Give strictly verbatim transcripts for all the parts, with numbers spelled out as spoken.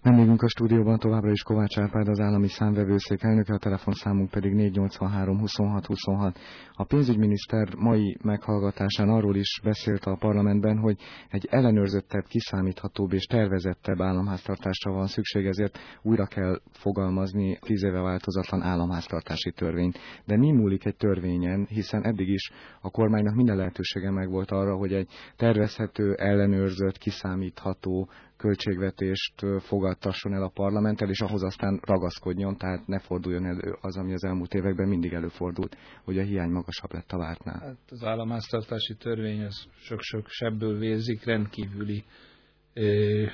Vendégünk a stúdióban továbbra is Kovács Árpád, az állami számvevőszék elnöke, a telefonszámunk pedig négy nyolcvanhárom huszonhat huszonhat. A pénzügyminiszter mai meghallgatásán arról is beszélt a parlamentben, hogy egy ellenőrzöttebb, kiszámíthatóbb és tervezettebb államháztartásra van szükség, ezért újra kell fogalmazni tíz éve változatlan államháztartási törvényt. De mi múlik egy törvényen, hiszen eddig is a kormánynak minden lehetősége megvolt arra, hogy egy tervezhető, ellenőrzött, kiszámítható költségvetést fogadtasson el a parlamenttel, és ahhoz aztán ragaszkodjon, tehát ne forduljon elő az, ami az elmúlt években mindig előfordult, hogy a hiány magasabb lett a vártnál. Hát az államháztartási törvény az sok-sok sebből vérzik, rendkívüli ö,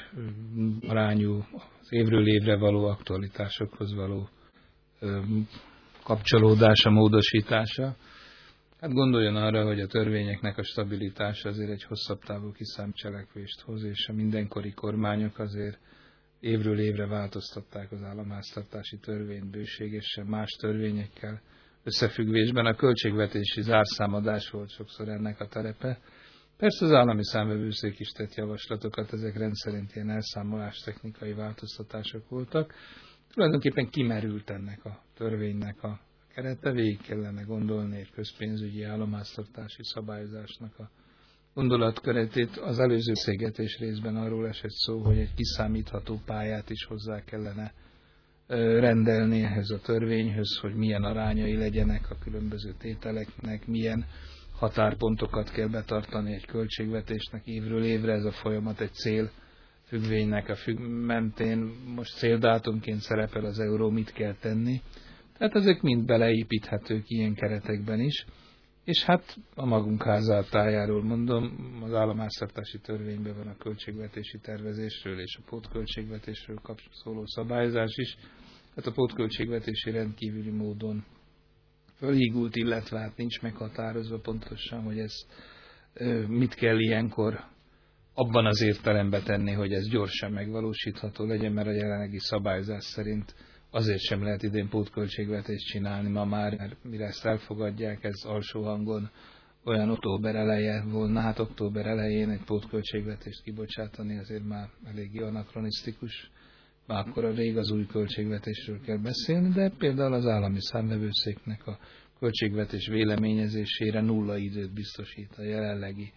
arányú az évről évre való aktualitásokhoz való ö, kapcsolódása, módosítása. Hát gondoljon arra, hogy a törvényeknek a stabilitása azért egy hosszabb távú kiszámcselekvést hoz, és a mindenkori kormányok azért évről évre változtatták az államháztartási törvényt bőségesen más törvényekkel összefüggésben. A költségvetési zárszámadás volt sokszor ennek a terepe. Persze az állami számvevőszék is tett javaslatokat, ezek rendszerint ilyen elszámolástechnikai változtatások voltak. Tulajdonképpen kimerült ennek a törvénynek a kerete, végig kellene gondolni egy közpénzügyi államháztartási szabályozásnak a gondolatkeretét. Az előző beszélgetés részben arról esett szó, hogy egy kiszámítható pályát is hozzá kellene rendelni ehhez a törvényhöz, hogy milyen arányai legyenek a különböző tételeknek, milyen határpontokat kell betartani egy költségvetésnek évről évre. Ez a folyamat egy cél függvénynek a függ mentén most céldátumként szerepel az euró, mit kell tenni. Tehát ezek mind beleépíthetők ilyen keretekben is, és hát a magunk házátájáról mondom, az államháztartási törvényben van a költségvetési tervezésről és a pótköltségvetésről szóló szabályozás is. Hát a pótköltségvetési rendkívüli módon fölhígult, illetve hát nincs meghatározva pontosan, hogy ez mit kell ilyenkor abban az értelemben tenni, hogy ez gyorsan megvalósítható legyen, mert a jelenlegi szabályozás szerint azért sem lehet idén pótköltségvetést csinálni ma már, mert mire ezt elfogadják, ez alsó hangon olyan október eleje volna, hát október elején egy pótköltségvetést kibocsátani azért már eléggé anakronisztikus, már akkor a rég az új költségvetésről kell beszélni, de például az állami számvevőszéknek a költségvetés véleményezésére nulla időt biztosít a jelenlegi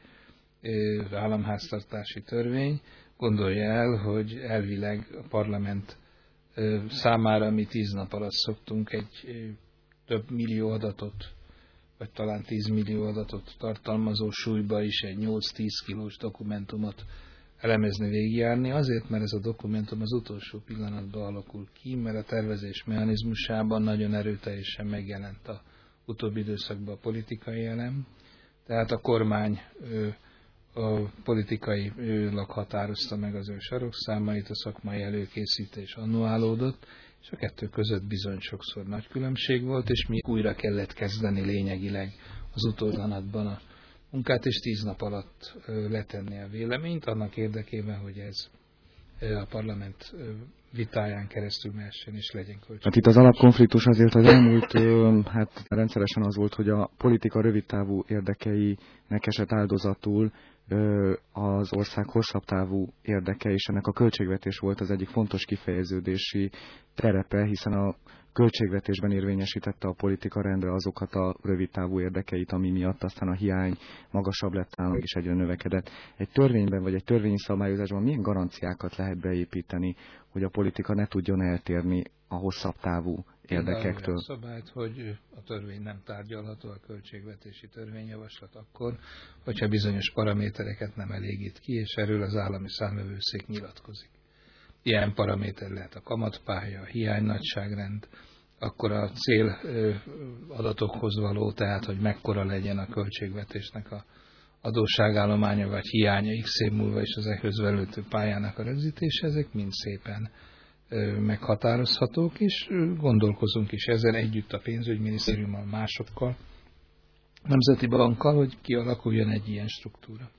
államháztartási törvény. Gondolja el, hogy elvileg a parlament számára mi tíz nap alatt szoktunk egy több millió adatot, vagy talán tíz millió adatot tartalmazó súlyba is egy nyolc-tíz kilós dokumentumot elemezni, végigjárni, azért, mert ez a dokumentum az utolsó pillanatban alakul ki, mert a tervezés mechanizmusában nagyon erőteljesen megjelent a utóbbi időszakban a politikai elem, tehát a kormány a politikai őlag határozta meg az ő sarokszámait, a szakmai előkészítés annuálódott, és a kettő között bizony sokszor nagy különbség volt, és mi újra kellett kezdeni lényegileg az utódanatban a munkát, és tíz nap alatt letenni a véleményt, annak érdekében, hogy ez a parlament vitáján keresztül mehessen és legyen költség. Hát itt az alapkonfliktus azért az elmúlt, hát rendszeresen az volt, hogy a politika rövidtávú érdekeinek esett áldozatul az ország hosszabb távú érdeke, és ennek a költségvetés volt az egyik fontos kifejeződési terepe, hiszen a költségvetésben érvényesítette a politika rendre azokat a rövidtávú érdekeit, ami miatt aztán a hiány magasabb lett nálunk és egyre növekedett. Egy törvényben vagy egy törvényi szabályozásban milyen garanciákat lehet beépíteni, hogy a politika ne tudjon eltérni a hosszabb távú érdekektől? A szabályt, hogy a törvény nem tárgyalható, a költségvetési törvényjavaslat akkor, hogyha bizonyos paramétereket nem elégít ki, és erről az állami számvevőszék nyilatkozik. Ilyen paraméter lehet a kamatpálya, a hiány nagyságrend, akkor a cél adatokhoz való, tehát hogy mekkora legyen a költségvetésnek a adósságállománya vagy hiánya x év múlva is az ehhez velőtő pályának a rögzítése, ezek mind szépen meghatározhatók, és gondolkozunk is ezen együtt a pénzügyminisztériummal, másokkal, Nemzeti Bankkal, hogy kialakuljon egy ilyen struktúra.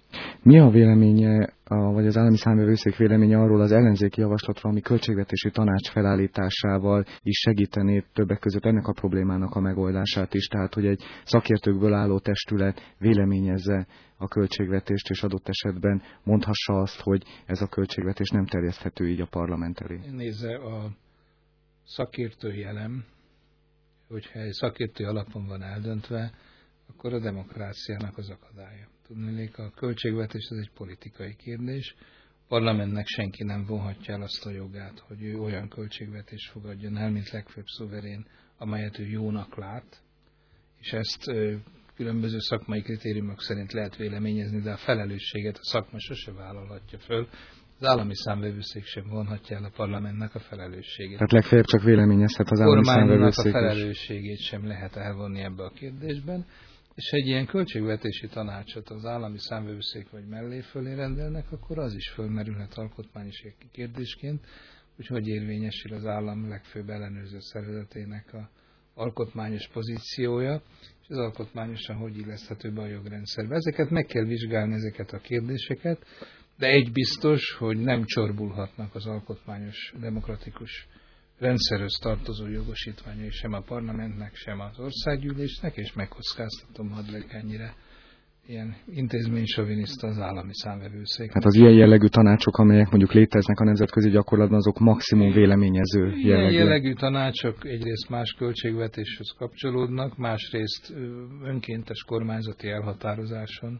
Mi a véleménye, a, vagy az állami számvevőszék véleménye arról az ellenzéki javaslatról, ami költségvetési tanács felállításával is segítené többek között ennek a problémának a megoldását is, tehát hogy egy szakértőkből álló testület véleményezze a költségvetést, és adott esetben mondhassa azt, hogy ez a költségvetés nem terjeszthető így a parlament elé. Nézze, a szakértői elem, hogyha egy szakértői alapon van eldöntve, akkor a demokráciának az akadálya. Tudnék, a költségvetés az egy politikai kérdés. A parlamentnek senki nem vonhatja el azt a jogát, hogy ő olyan költségvetést fogadjon el, mint legfőbb szuverén, amelyet ő jónak lát, és ezt ö, különböző szakmai kritériumok szerint lehet véleményezni, de a felelősséget a szakma sose vállalhatja föl. Az állami számvevőszék sem vonhatja el a parlamentnek a felelősségét. Tehát legfeljebb csak véleményezhet az állami számvevőszék. A felelősségét sem lehet elvonni ebbe a kérdésben, és egy ilyen költségvetési tanácsot az állami számvevőszék vagy mellé fölé rendelnek, akkor az is fölmerülhet alkotmányos kérdésként, hogy hogy érvényesül az állam legfőbb ellenőrző szervezetének a alkotmányos pozíciója, és az alkotmányosan hogy illeszthető be a jogrendszerbe. Ezeket meg kell vizsgálni, ezeket a kérdéseket, de egy biztos, hogy nem csorbulhatnak az alkotmányos demokratikus rendszerhez tartozó jogosítványai sem a parlamentnek, sem az országgyűlésnek, és megkockáztatom, hadd legyek ennyire ilyen intézménysoviniszta az állami számvevőszék. Hát az ilyen jellegű tanácsok, amelyek mondjuk léteznek a nemzetközi gyakorlatban, azok maximum véleményező jellegű. Ilyen jellegű tanácsok egyrészt más költségvetéshez kapcsolódnak, másrészt önkéntes kormányzati elhatározáson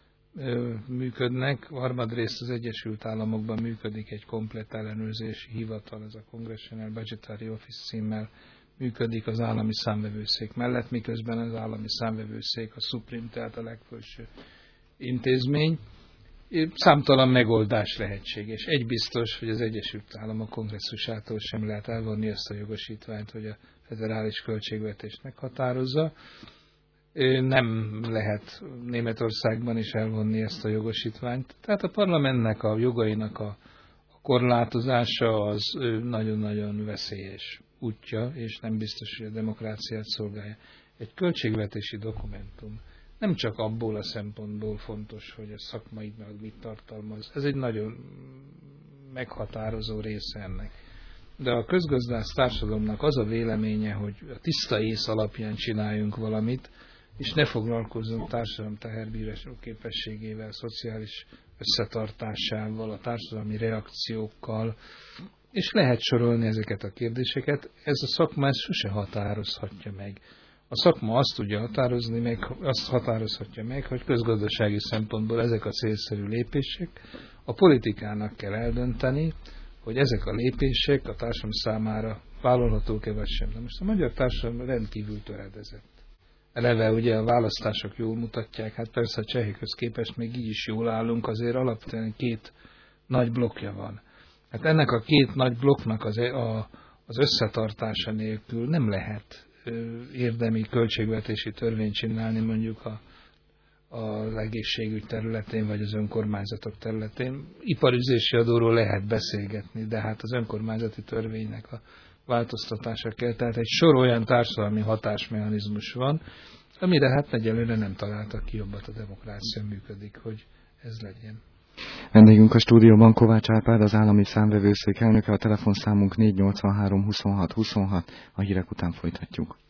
működnek. Harmadrészt az Egyesült Államokban működik egy komplett ellenőrzési hivatal, ez a Congressional Budgetary Office címmel működik az állami számvevőszék mellett, miközben az állami számvevőszék a Supreme, tehát a legfelső intézmény. Számtalan megoldás lehetséges. Egy biztos, hogy az Egyesült Államok kongresszusától sem lehet elvonni ezt a jogosítványt, hogy a federális költségvetést meghatározza. Nem lehet Németországban is elvonni ezt a jogosítványt. Tehát a parlamentnek a jogainak a korlátozása az nagyon-nagyon veszélyes útja, és nem biztos, hogy a demokráciát szolgálja. Egy költségvetési dokumentum nem csak abból a szempontból fontos, hogy a szakmai meg mit tartalmaz. Ez egy nagyon meghatározó része ennek. De a közgazdász társadalomnak az a véleménye, hogy a tiszta ész alapján csináljunk valamit, és ne foglalkozzunk társadalom teherbírású képességével, a szociális összetartásával, a társadalmi reakciókkal, és lehet sorolni ezeket a kérdéseket, ez a szakma ezt sose határozhatja meg. A szakma azt tudja határozni meg, azt határozhatja meg, hogy közgazdasági szempontból ezek a célszerű lépések, a politikának kell eldönteni, hogy ezek a lépések a társadalom számára vállalhatók-e vagy sem. De most a magyar társadalom rendkívül töredezett. Eleve ugye a választások jól mutatják, hát persze a csehekhez képest még így is jól állunk, azért alapvetően két nagy blokkja van. Hát ennek a két nagy blokknak az, a, az összetartása nélkül nem lehet ö, érdemi költségvetési törvényt csinálni mondjuk a, az egészségügy területén, vagy az önkormányzatok területén. Iparüzési adóról lehet beszélgetni, de hát az önkormányzati törvénynek a változtatása kell. Tehát egy sor olyan társadalmi hatásmechanizmus van, amire hát egyelőre nem találtak ki jobbat a demokrácia működik, hogy ez legyen. Vendégünk a stúdióban Kovács Árpád, az állami számvevőszék elnöke, a telefonszámunk négy nyolc három huszonhat huszonhat, a hírek után folytatjuk.